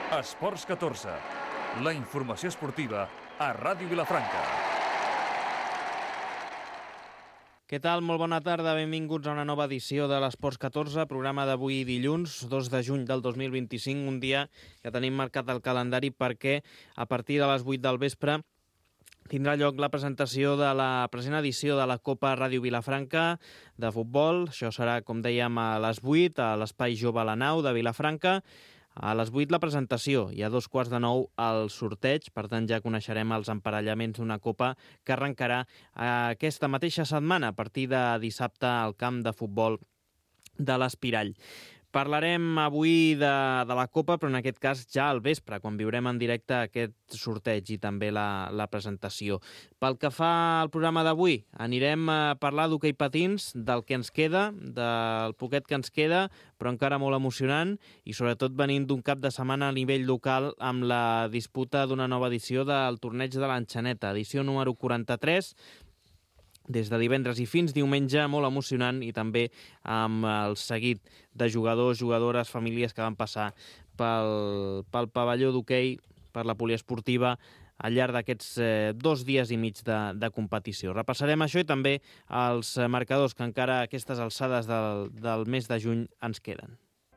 Esports 14, la informació esportiva a Ràdio Vilafranca. Què tal? Molt bona tarda, benvinguts a una nova edició de l'Esports 14, programa d'avui dilluns, 2 de juny del 2025, un dia que tenim marcat al calendari perquè a partir de les 8 del vespre tindrà lloc la presentació de la present edició de la Copa Ràdio Vilafranca de futbol. Això serà, com dèiem, a les 8, a l'Espai Jove a la Nau de Vilafranca. A les 8 la presentació i a 8:45 el sorteig. Per tant, ja coneixerem els emparellaments d'una Copa que arrencarà aquesta mateixa setmana a partir de dissabte al camp de futbol de l'Espirall. Parlarem avui de la Copa, però en aquest cas ja al vespre, quan viurem en directe aquest sorteig i també la presentació. Pel que fa al programa d'avui, anirem a parlar d'hoquei patins, del que ens queda, del poquet que ens queda, però encara molt emocionant, i sobretot venint d'un cap de setmana a nivell local amb la disputa d'una nova edició del torneig de l'Enxaneta, edició número 43, des de divendres i fins diumenge, molt emocionant, i també amb el seguit de jugadors, jugadores, famílies que van passar pel pavelló d'hoquei, per la poliesportiva, al llarg d'aquests 2 dies i mig de competició. Repassarem això i també els marcadors que encara a aquestes alçades del mes de juny ens queden.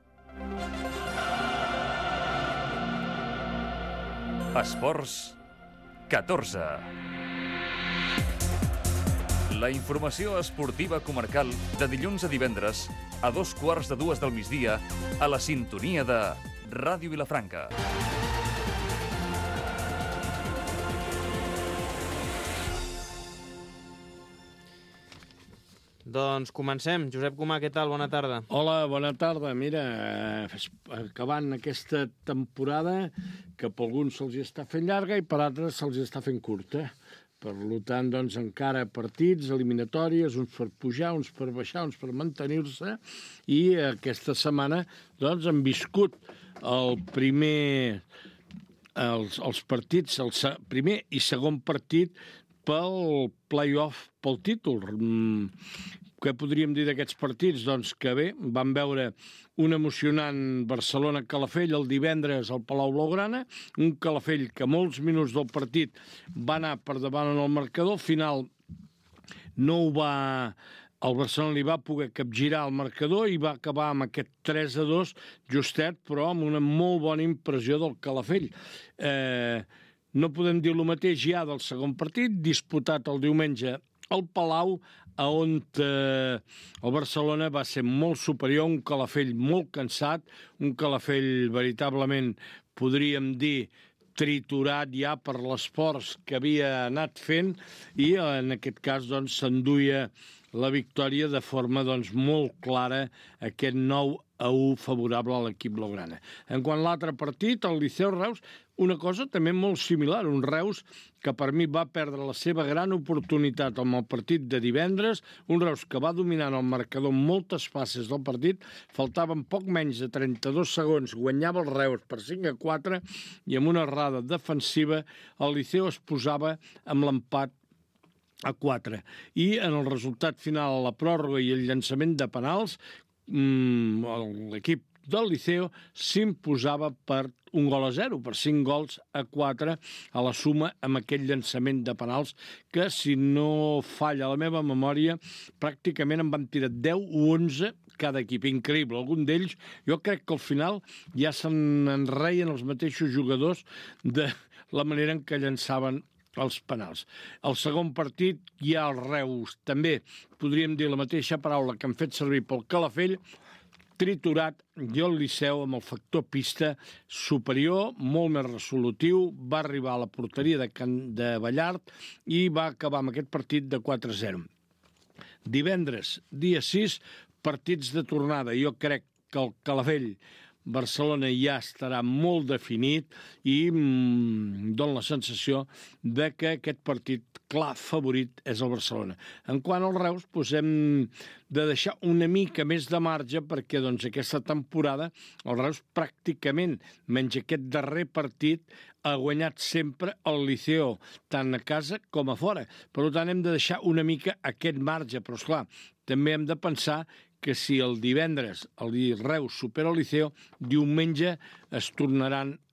Esports 14. La informació esportiva comarcal de dilluns a divendres a 2:15 del migdia a la sintonia de Ràdio Vilafranca. Doncs comencem. Josep Comà, què tal? Bona tarda. Hola, bona tarda. Mira, acabant aquesta temporada que per alguns se'ls està fent llarga i per altres se'ls està fent curta. Per tant, doncs, encara partits, eliminatòries, uns per pujar, uns per baixar, uns per mantenir-se, i aquesta setmana doncs, han viscut els partits, el primer i segon partit pel play-off, pel títol. Què podríem dir d'aquests partits? Doncs que bé, vam veure un emocionant Barcelona-Calafell el divendres al Palau Blaugrana, un Calafell que molts minuts del partit va anar per davant en el marcador, al final no ho va... El Barcelona li va poder capgirar el marcador i va acabar amb aquest 3-2 justet, però amb una molt bona impressió del Calafell. No podem dir el mateix ja del segon partit, disputat el diumenge al Palau, on el Barcelona va ser molt superior, un Calafell molt cansat, un Calafell veritablement, podríem dir, triturat ja per l'esforç que havia anat fent, i en aquest cas doncs, s'enduia la victòria de forma doncs, molt clara, aquest 9-1 favorable a l'equip blaugrana. En quant a l'altre partit, el Liceu-Reus, una cosa també molt similar, un Reus que per mi va perdre la seva gran oportunitat amb el partit de divendres, un Reus que va dominant el marcador en moltes fases del partit, faltaven poc menys de 32 segons, guanyava el Reus per 5-4, i amb una errada defensiva el Liceu es posava amb l'empat a 4. I en el resultat final, la pròrroga i el llançament de penals, l'equip del Liceu s'imposava per 1-0, per 5-4 a la suma amb aquell llançament de penals que, si no falla la meva memòria, pràcticament en van tirar 10 o 11 cada equip. Increïble. Algun d'ells, jo crec que al final ja se'n reien els mateixos jugadors de la manera en què llançaven els penals. El segon partit, ja el Reus, també podríem dir la mateixa paraula que han fet servir pel Calafell, triturat, i el Liceu amb el factor pista superior, molt més resolutiu, va arribar a la porteria de Ballart i va acabar amb aquest partit de 4-0. Divendres, dia 6, partits de tornada. Jo crec que el Calafell Barcelona ja estarà molt definit i dona la sensació de que aquest partit clar favorit és el Barcelona. En quant al Reus, doncs hem de deixar una mica més de marge perquè doncs, aquesta temporada el Reus pràcticament, menys aquest darrer partit, ha guanyat sempre el Liceo, tant a casa com a fora. Per tant, hem de deixar una mica aquest marge, però esclar, també hem de pensar que si el divendres el Reus supera el Liceo, diumenge es tornaran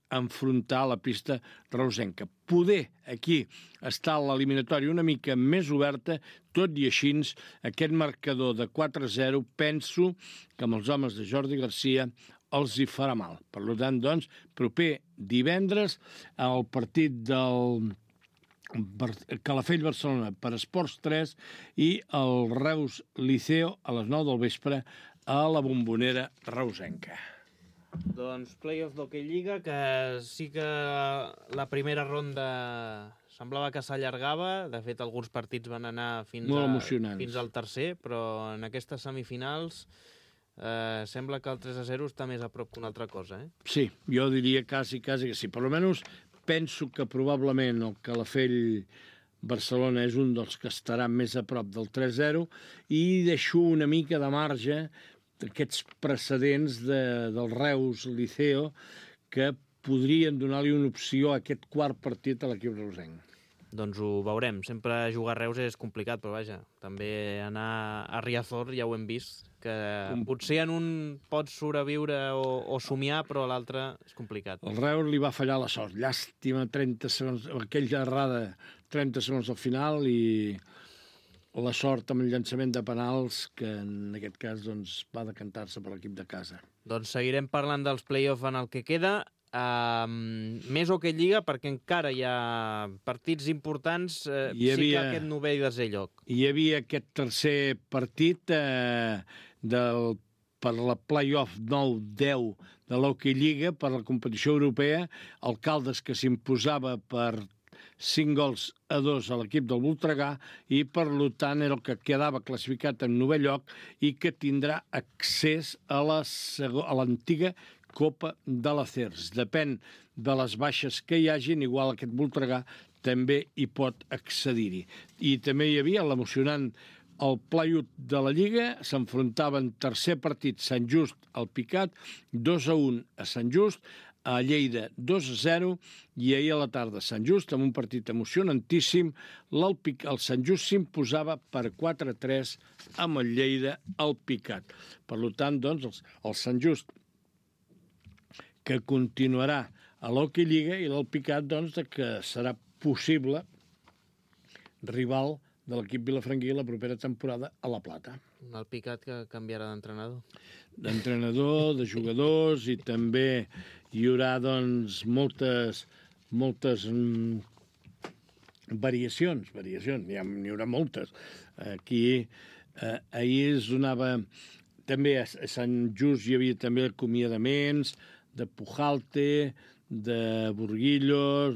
enfrontar la pista reusenca. Poder aquí està l'eliminatòria una mica més oberta, tot i així aquest marcador de 4-0 penso que amb els homes de Jordi Garcia els hi farà mal. Per tant, doncs, proper divendres el partit del Calafell-Barcelona per Esports 3 i el Reus-Liceo a les 9 del vespre a la Bombonera reusenca. Doncs play-off d'Hockey Lliga, que sí que la primera ronda semblava que s'allargava. De fet, alguns partits van anar fins al tercer, però en aquestes semifinals sembla que el 3-0 està més a prop que una altra cosa, eh? Sí, jo diria quasi que sí. Per almenys penso que probablement el Calafell-Barcelona és un dels que estarà més a prop del 3-0 i deixo una mica de marge d'aquests precedents del Reus-Liceo que podrien donar-li una opció a aquest quart partit a l'equip reusenc. Doncs ho veurem. Sempre jugar a Reus és complicat, però vaja, també anar a Riazor ja ho hem vist, que potser en un pots sobreviure o somiar, però a l'altre és complicat. El Reus li va fallar la sort. Llàstima, 30 segons, aquella errada, 30 segons al final i la sort amb el llançament de penals, que en aquest cas doncs, va decantar-se per l'equip de casa. Doncs seguirem parlant dels play-off en el que queda. Més Hockey Lliga, perquè encara hi ha partits importants. Sí que aquest novè i desè lloc. Hi havia aquest tercer partit per la play-off 9-10 de l'Hockey Lliga, per la competició europea, el Caldes que s'imposava per 5-2 a l'equip del Voltregà i per tant era el que quedava classificat en novè lloc i que tindrà accés a l'antiga Copa de l'Acers. Depèn de les baixes que hi hagin, igual aquest Voltregà també hi pot accedir-hi. I també hi havia l'emocionant el play-out de la Lliga, s'enfrontaven tercer partit Sant Just al Picat, 2-1 a Sant Just, a Lleida 2-0 i ahir a la tarda Sant Just, amb un partit emocionantíssim, el Sant Just s'imposava per 4-3 amb el Lleida al Picat. Per tant, doncs, el Sant Just que continuarà a l'Hockey Lliga i l'Alpicat, doncs, que serà possible rival de l'equip vilafranquí la propera temporada a La Plata. Un Alpicat que canviarà d'entrenador. D'entrenador, de jugadors, i també hi haurà, doncs, moltes variacions, n'hi haurà moltes. Aquí, ahir es donava... També a Sant Just hi havia també acomiadaments de Pujalte, de Burguillos,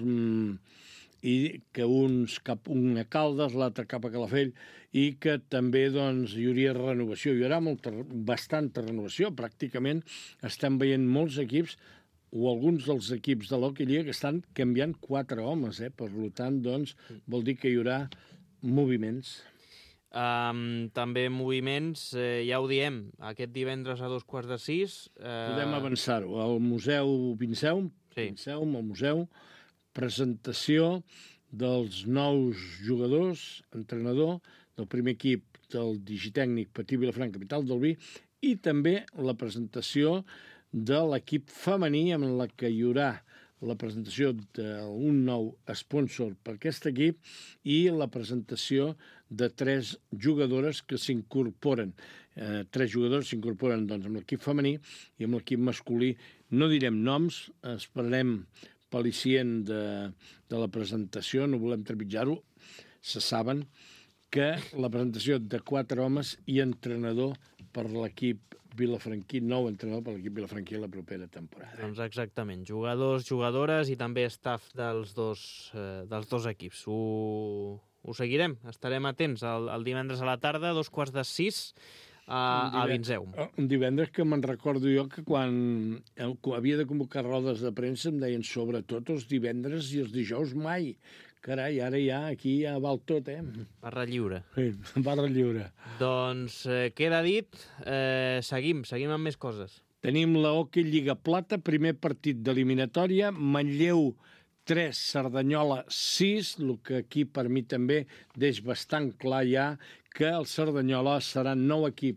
i que un a Caldes, l'altre cap a Calafell, i que també doncs, hi hauria renovació. Hi haurà bastanta renovació. Pràcticament estem veient molts equips, o alguns dels equips de l'Hockey Lliga, que estan canviant 4 homes. Per tant, doncs, vol dir que hi haurà moviments. També moviments, ja ho diem, aquest divendres a 5:15. Podem avançar-ho. Al Museu Vinceum, el museu, presentació dels nous jugadors, entrenador del primer equip del Digitècnic Patí Vilafranca, capital del vi, i també la presentació de l'equip femení, amb la que hi haurà la presentació d'un nou sponsor per aquest equip i la presentació de 3 jugadores que s'incorporen. 3 jugadors s'incorporen doncs, amb l'equip femení i amb l'equip masculí. No direm noms, esperarem per l'icient de la presentació, no volem trepitjar-ho. Se saben que la presentació de 4 homes i entrenador per l'equip vilafranquí, nou entrenador per l'equip vilafranquí la propera temporada. Doncs exactament, jugadors, jugadores i també staff dels dos equips. Ho seguirem, estarem atents el divendres a la tarda, 5:15, a Vinceum. Un divendres que me'n recordo jo que quan havia de convocar rodes de premsa em deien sobretot els divendres i els dijous mai. Carai, ara aquí ja val tot, Barra lliure. Sí, barra lliure. Doncs queda dit, seguim amb més coses. Tenim la Hockey Lliga Plata, primer partit d'eliminatòria, Manlleu 3, Cerdanyola 6, el que aquí per mi també deix bastant clar ja que el Cerdanyola serà nou equip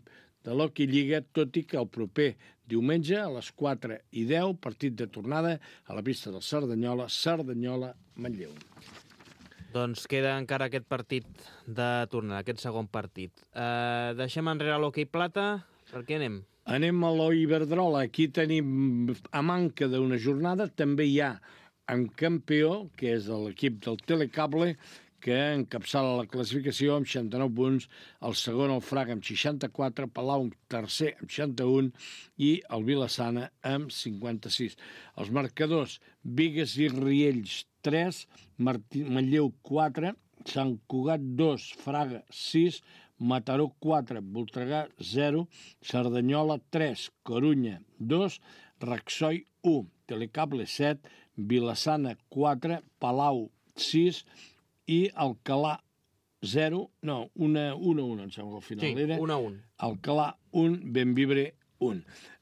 de l'Hockey Lliga, tot i que el proper diumenge a les 4:10, partit de tornada a la pista del Cerdanyola, Cerdanyola-Manlleu. Doncs queda encara aquest partit de tornada, aquest segon partit. Deixem enrere l'hoquei plata. Per què anem? Anem a l'Iberdrola. Aquí tenim, a manca d'una jornada, també hi ha en campió, que és l'equip del Telecable, que encapçala la classificació amb 69 punts, el segon el Fraga amb 64, Palau amb tercer amb 61 i el Vilassana amb 56. Els marcadors: Bigues i Riells 3, Manlleu 4, Sant Cugat 2, Fraga 6, Mataró 4, Voltregà 0, Cerdanyola 3, Corunya 2, Raxoi 1, Telecable 7, Vilassana 4, Palau 6 i Alcalà 0, no, 1-1, em sembla que al final era. 1-1. Alcalà 1, Benvibre 1.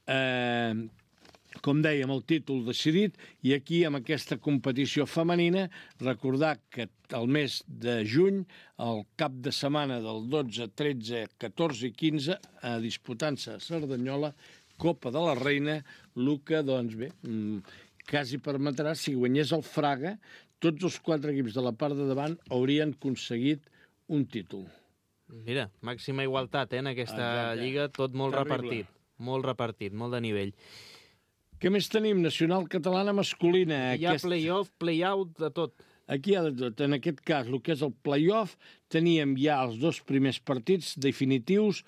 Com dèiem, el títol decidit, i aquí, amb aquesta competició femenina, recordar que el mes de juny, el cap de setmana del 12, 13, 14 i 15, disputant-se a Cerdanyola, Copa de la Reina, el que, doncs bé, quasi permetrà, si guanyés el Fraga, tots els 4 equips de la part de davant haurien aconseguit un títol. Mira, màxima igualtat en aquesta lliga, tot molt repartit, molt de nivell. Què més tenim? Nacional catalana masculina. Hi ha play-off, play-out, de tot. Aquí hi ha de tot. En aquest cas, el que és el play-off, teníem ja els 2 primers partits definitius.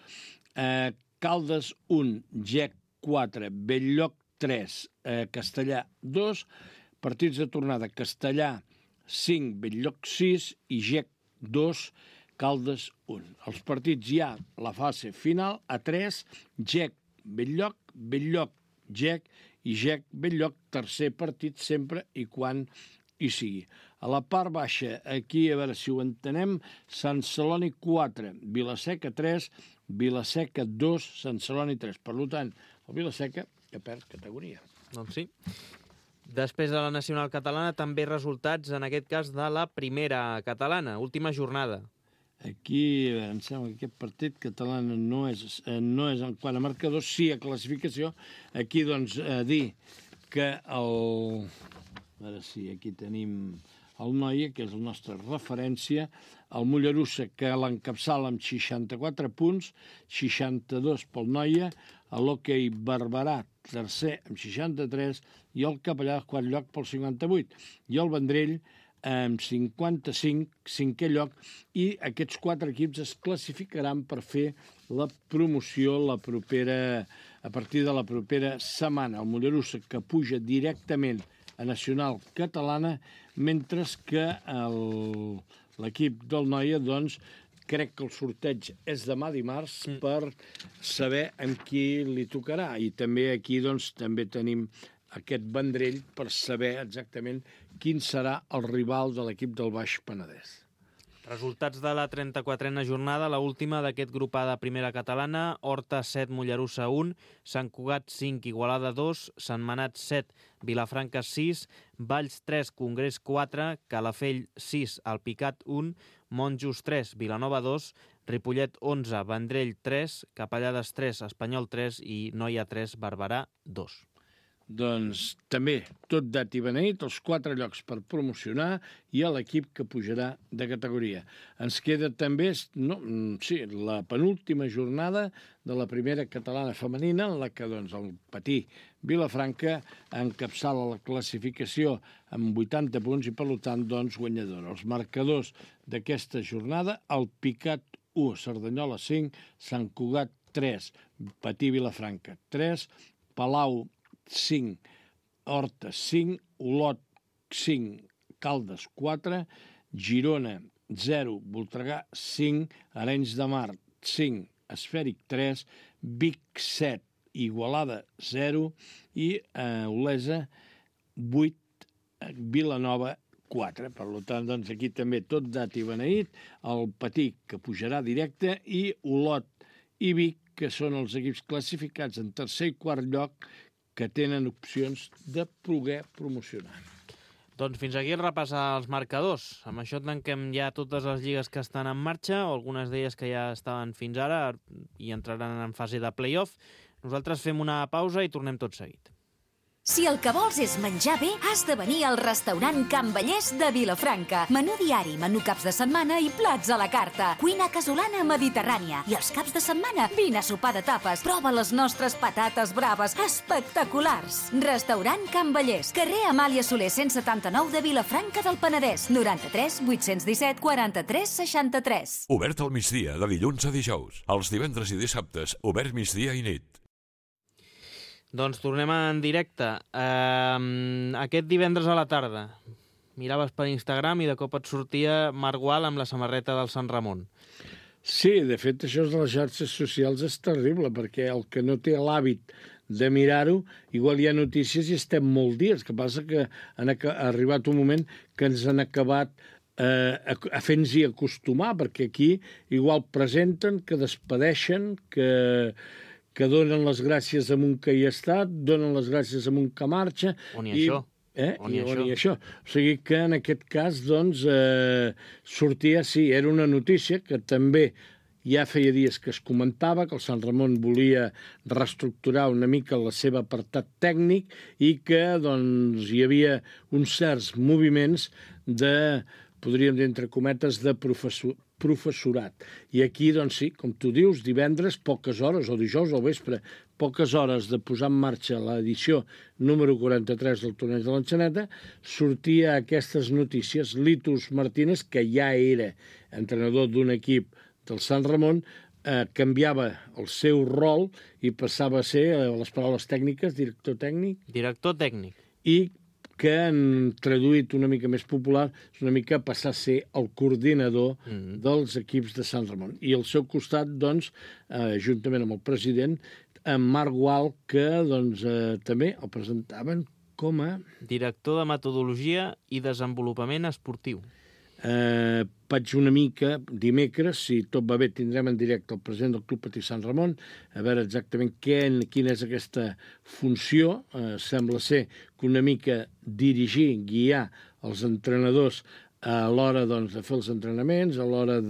Caldes 1, GEC 4, Belllloc 3, Castellà 2. Partits de tornada: Castellà 5, Belllloc 6 i GEC 2, Caldes 1. Els partits hi ha la fase final a 3, GEC, Belllloc, Belllloc, GEC i GEC, Belllloc, tercer partit sempre i quan hi sigui. A la part baixa, aquí, a veure si ho entenem, Sant Celoni 4, Vilaseca 3, Vilaseca 2, Sant Celoni 3. Per tant, el Vilaseca que perd categoria. Doncs sí. Després de la nacional catalana, també resultats, en aquest cas, de la primera catalana, última jornada. Aquí, em sembla que aquest partit català no és en quant a marcadors, sí a classificació. Aquí, doncs, dir que a veure si aquí tenim el Noia, que és la nostra referència, el Mollerussa, que l'encapçala amb 64 punts, 62 pel Noia, l'Hockey Barberà, tercer amb 63, i el Capellà, quart lloc, pel 58. I el Vendrell, amb 55, cinquè lloc, i aquests 4 equips es classificaran per fer la promoció a partir de la propera setmana. El Mollerussa, que puja directament a Nacional Catalana, mentre que l'equip del Noia, doncs, crec que el sorteig és demà dimarts per saber amb qui li tocarà. I també aquí, doncs, també tenim aquest Vendrell per saber exactament quin serà el rival de l'equip del Baix Penedès. Resultats de la 34a jornada, la última d'aquest grup A de primera catalana: Horta 7, Mollerussa 1, Sant Cugat 5, Igualada 2, Sant Manat 7, Vilafranca 6, Valls 3, Congrés 4, Calafell 6, Alpicat 1, Monjos 3, Vilanova 2, Ripollet 11, Vendrell 3, Capellades 3, Espanyol 3 i Noia 3, Barberà 2. Doncs també tot dat i beneït, els 4 llocs per promocionar i a l'equip que pujarà de categoria. Ens queda també la penúltima jornada de la primera catalana femenina, en la que doncs, el Patí Vilafranca encapçala la classificació amb 80 punts i, per tant, doncs, guanyadora. Els marcadors d'aquesta jornada: el Picat 1, Cerdanyola 5, Sant Cugat 3, Patí Vilafranca 3, Palau 5, Horta 5, Olot 5, Caldes 4, Girona 0, Voltregà 5, Arenys de Mar 5, Esfèric 3, Vic 7, Igualada 0 i Olesa 8, Vilanova 4. Per tant, doncs, aquí també tot dat i beneït, el Patí, que pujarà directe, i Olot i Vic, que són els equips classificats en tercer i quart lloc, que tenen opcions de poder promocionar. Doncs fins aquí el repàs als marcadors. Amb això tanquem ja totes les lligues que estan en marxa, o algunes d'elles que ja estaven fins ara i entraran en fase de play-off. Nosaltres fem una pausa i tornem tot seguit. Si el que vols és menjar bé, has de venir al restaurant Can Vallès de Vilafranca. Menú diari, menú caps de setmana i plats a la carta. Cuina casolana mediterrània. I els caps de setmana, vine a sopar de tapes. Prova les nostres patates braves, espectaculars. Restaurant Can Vallès, carrer Amàlia Soler 179 de Vilafranca del Penedès. 93 817 43 63. Obert al migdia, de dilluns a dijous. Els divendres i dissabtes, obert migdia i nit. Doncs tornem en directe. Aquest divendres a la tarda miraves per Instagram i de cop et sortia Marc Gual amb la samarreta del Sant Ramon. Sí, de fet, això de les xarxes socials és terrible, perquè el que no té l'hàbit de mirar-ho, igual hi ha notícies i estem molts dies. El que passa que ha arribat un moment que ens han acabat a fer-nos-hi acostumar, perquè aquí igual presenten, que despedeixen, que donen les gràcies a un que hi ha estat, donen les gràcies a un que marxa... On hi ha això? On hi ha això. O sigui que en aquest cas, doncs, sortia, sí, era una notícia que també ja feia dies que es comentava, que el Sant Ramon volia reestructurar una mica el seu apartat tècnic i que, doncs, hi havia uns certs moviments de, podríem dir, entre cometes, de professorat. I aquí, doncs sí, com tu dius, divendres, poques hores, o dijous al vespre, poques hores de posar en marxa l'edició número 43 del torneig de l'Enxaneta, sortia aquestes notícies. Litus Martínez, que ja era entrenador d'un equip del Sant Ramon, canviava el seu rol i passava a ser, a les paraules tècniques, director tècnic. Director tècnic. I que han traduït una mica més popular, és una mica passar a ser el coordinador dels equips de Sant Ramon. I al seu costat, doncs, juntament amb el president, en Marc Gual, que doncs, també el presentaven com a... Director de metodologia i desenvolupament esportiu. Vaig una mica, dimecres, si tot va bé, tindrem en directe el president del Club Patí Sant Ramon, a veure exactament quina és aquesta funció. Sembla ser que una mica dirigir, guiar els entrenadors a l'hora, doncs, de fer els entrenaments, a l'hora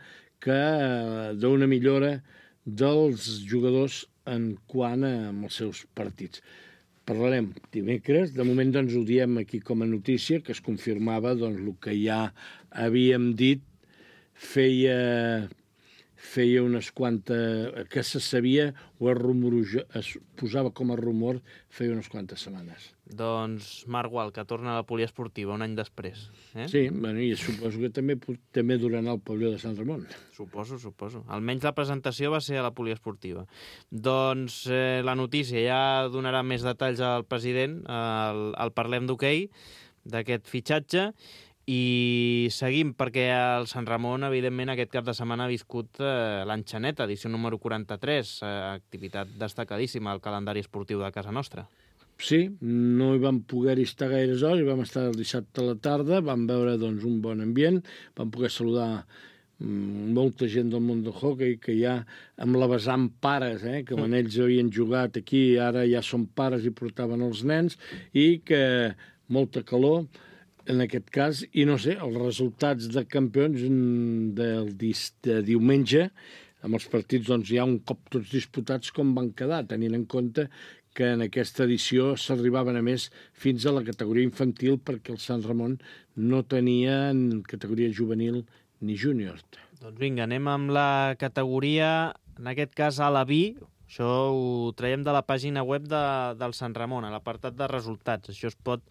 d'una millora dels jugadors en quant als seus partits. Parlarem dimecres. De moment, doncs, ho diem aquí com a notícia, que es confirmava, doncs, el que ja havíem dit feia unes quantes... que se sabia o es posava com a rumor feia unes quantes setmanes. Doncs Marc Gual, que torna a la poliesportiva un any després. Sí, bueno, i suposo que també durarà el pavelló de Sant Ramon. Suposo. Almenys la presentació va ser a la poliesportiva. Doncs la notícia ja donarà més detalls al president, al Parlem d'Hoquei, d'aquest fitxatge, i seguim perquè el Sant Ramon, evidentment, aquest cap de setmana ha viscut l'Enxaneta, edició número 43, activitat destacadíssima al calendari esportiu de casa nostra. Sí, no hi vam poder estar gaires hores, vam estar el dissabte a la tarda, vam veure, doncs, un bon ambient, vam poder saludar molta gent del món del hoquei, que ja amb la vessant pares, que quan ells havien jugat aquí, ara ja són pares i portaven els nens, i que molta calor, en aquest cas, i no sé, els resultats de campions de diumenge, amb els partits, doncs, ja un cop tots disputats, com van quedar, tenint en compte que en aquesta edició s'arribaven a més fins a la categoria infantil, perquè el Sant Ramon no tenia categoria juvenil ni júnior. Doncs vinga, anem amb la categoria, en aquest cas a la B. Això ho traiem de la pàgina web del Sant Ramon, a l'apartat de resultats. Això es pot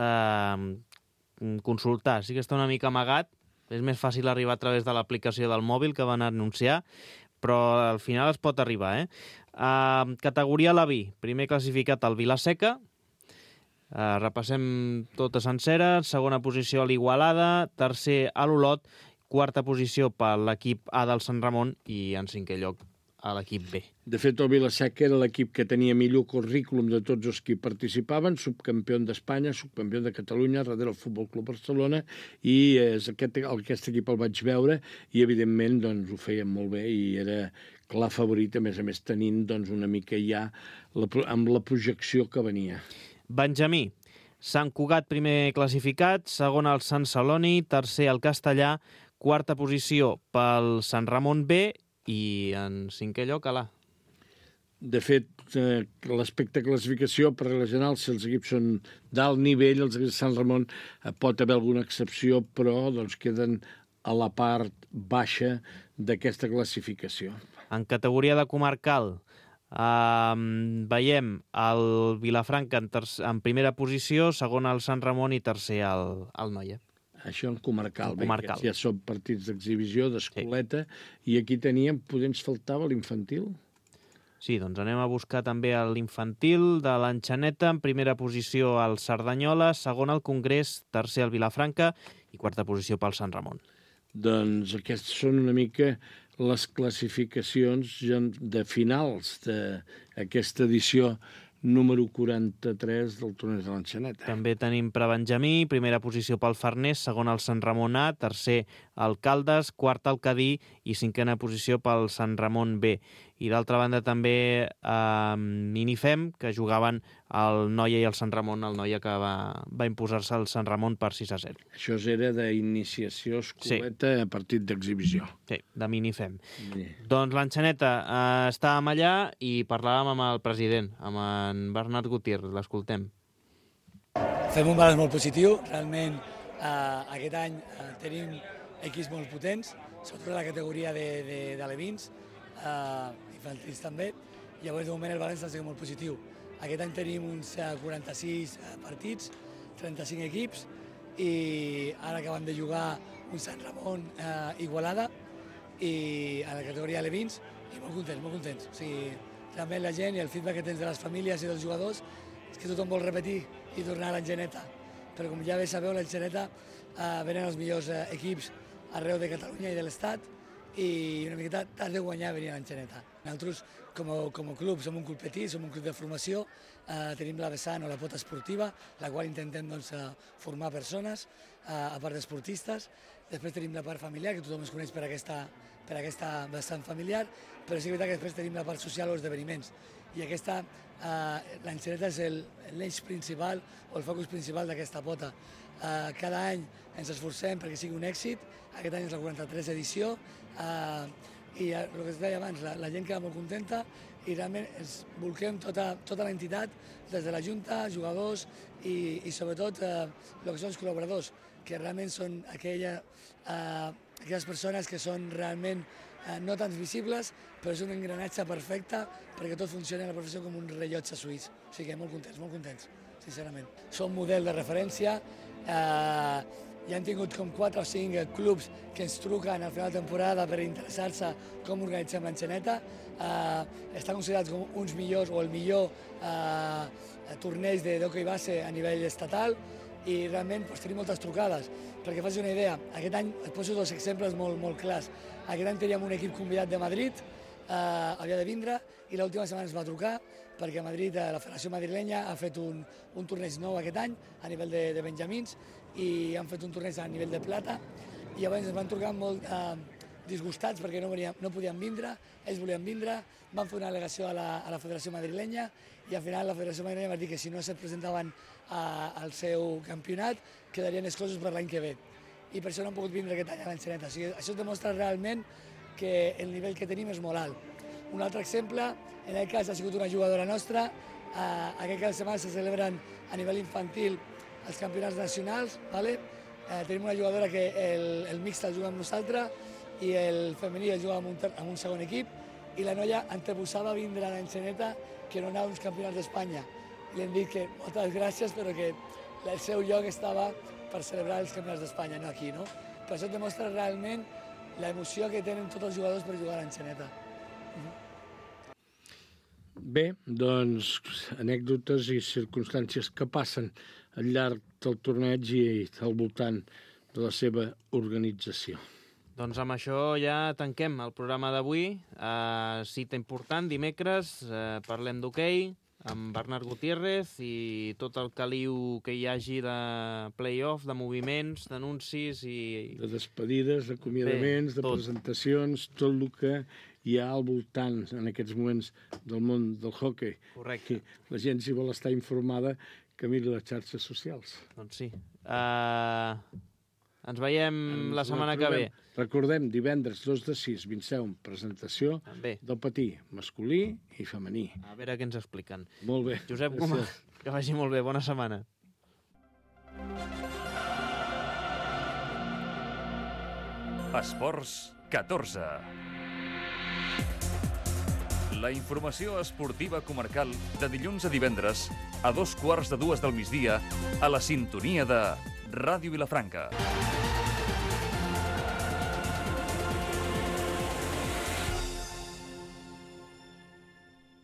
consultar. Sí que està una mica amagat, és més fàcil arribar a través de l'aplicació del mòbil que van anunciar, però al final es pot arribar. Categoria la B, primer classificat el Vila-seca, repassem tota sencera, segona posició a l'Igualada, tercer a l'Olot, quarta posició per l'equip A del Sant Ramon i en cinquè lloc a l'equip B. De fet, el Vila-seca era l'equip que tenia millor currículum de tots els que hi participaven, subcampió d'Espanya, subcampió de Catalunya, darrere el Futbol Club Barcelona, i aquest equip el vaig veure i, evidentment, doncs, ho feien molt bé i era clar favorit, a més tenint doncs, una mica ja amb la projecció que venia. Benjamí. Sant Cugat, primer classificat, segon el Sant Celoni, tercer el Castellà, quarta posició pel Sant Ramon B i en cinquè lloc Alà. De fet, l'aspecte classificació per regla general, si els equips són d'alt nivell, els equips de Sant Ramon pot haver alguna excepció, però doncs, queden a la part baixa d'aquesta classificació. En categoria de comarcal, veiem el Vilafranca en primera posició, segon el Sant Ramon i tercer el Noia. Això en comarcal. Comarcal. Ja són partits d'exhibició, d'escoleta, sí. I aquí teníem, potser ens faltava l'infantil. Sí, doncs anem a buscar també l'infantil de l'Enxaneta, en primera posició el Cerdanyola, segon el Congrés, tercer el Vilafranca i quarta posició pel Sant Ramon. Doncs aquestes són una mica les classificacions de finals d'aquesta edició número 43 del torneig de l'Enxaneta. També tenim prebenjamí, primera posició pel Farners, segon el Sant Ramon A, tercer el Caldes, quart el Cadí i cinquena posició pel Sant Ramon B. I d'altra banda també Minifem, que jugaven el Noia i el Sant Ramon, el Noia que va imposar-se al Sant Ramon per 6-0. Això era d'iniciació escoleta a partit d'exhibició. Sí, de Minifem. Sí. Doncs l'Enxaneta estàvem allà i parlàvem amb el president, amb en Bernat Gutiérrez, l'escoltem. Fem un balanç molt positiu, realment aquest any tenim equips molt potents, sobretot la categoria d'alevins, infantils també, llavors de moment el balanç ha sigut molt positiu. Aquest any tenim uns 46 partits, 35 equips i ara acabem de jugar un Sant Ramon Igualada i a la categoria alevins i molt contents. O sigui, realment la gent i el feedback que tens de les famílies i dels jugadors és que tothom vol repetir i tornar a l'Enxaneta. Però com ja bé sabeu, a l'Enxaneta venen els millors equips arreu de Catalunya i de l'Estat i una miqueta t'has de guanyar venir a l'Enxaneta. Nosaltres, com a club, som un club petit, som un club de formació, tenim la vessant o la pota esportiva, la qual intentem formar persones, a part d'esportistes. Després tenim la part familiar, que tothom es coneix per aquesta vessant familiar, però sí que és veritat que després tenim la part social o esdeveniments. I l'Enxaneta és l'eix principal o el focus principal d'aquesta pota. Cada any ens esforcem perquè sigui un èxit, aquest any és la 43 edició, i el que es deia abans, la gent queda molt contenta i realment ens volquem tota l'entitat, des de la Junta, jugadors i sobretot el que són els col·laboradors, que realment són aquelles persones que són realment no tan visibles, però és un engranatge perfecte perquè tot funcioni a la professió com un rellotge suís. O sigui que molt contents, sincerament. Som model de referència, ja hem tingut com 4 o 5 clubs que ens truquen al final de temporada per interessar-se com organitzem l'Enxaneta. Està considerat com uns millors o el millor torneig d'hoquei base a nivell estatal i realment tenim moltes trucades. Perquè facis una idea, aquest any et poso 2 exemples molt clars. Aquest any teníem un equip convidat de Madrid, havia de vindre i l'última setmana ens va trucar perquè a Madrid la Federació Madrilenya ha fet un torneig nou aquest any a nivell de benjamins i han fet un torneig a nivell de plata i llavors ens van trucar molt disgustats perquè no podien vindre, ells volien vindre, van fer una al·legació a la Federació Madrilenya i al final la Federació Madrilenya va dir que si no se't presentaven al seu campionat quedarien exclosos per l'any que ve i per això no han pogut vindre aquest any a l'Enxaneta. O sigui, això demostra realment que el nivell que tenim és molt alt. Un altre exemple, en aquest cas ha sigut una jugadora nostra, aquest cap de setmana se celebren a nivell infantil els campionats nacionals, tenim una jugadora que el mixt el juga amb nosaltres i el femení el juga amb un segon equip i la noia anteposava vindre a l'Enxaneta que no anava a uns campionats d'Espanya. Li hem dit que moltes gràcies però que el seu lloc estava per celebrar els campionats d'Espanya, no aquí, no? Per això demostra realment l'emoció que tenen tots els jugadors per jugar a l'Enxaneta. Bé, doncs, anècdotes i circumstàncies que passen al llarg del torneig i al voltant de la seva organització. Doncs amb això ja tanquem el programa d'avui. Cita important, dimecres, parlem d'hoquei amb Bernat Gutiérrez i tot el caliu que hi hagi de play-off, de moviments, d'anuncis i... De despedides, d'acomiadaments, de presentacions, tot el que hi ha al voltant en aquests moments del món del hoquei. Correcte. La gent, si vol estar informada, que miri les xarxes socials. Doncs sí. Ens veiem la setmana que ve. Recordem, divendres 2 de 6, Vinceum, presentació Bé. del patí masculí i femení. A veure què ens expliquen. Molt bé. Josep Gomà, que vagi molt bé. Bona setmana. Esports 14. La informació esportiva comarcal de dilluns a divendres a 2:15 del migdia a la sintonia de Ràdio Vilafranca.